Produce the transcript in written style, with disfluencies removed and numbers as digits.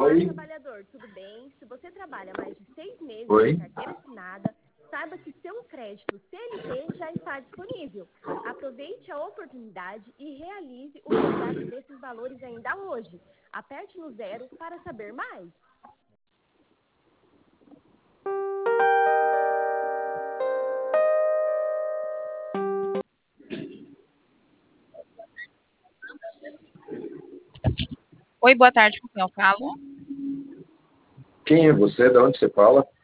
Oi. trabalhador, tudo bem? Se você trabalha mais de 6 meses Oi. em carteira assinada, saiba que seu crédito CLT já está disponível. Aproveite a oportunidade e realize o resgate desses valores ainda hoje. Aperte no 0 para saber mais. Oi, boa tarde, com quem eu falo? Quem é você? De onde você fala?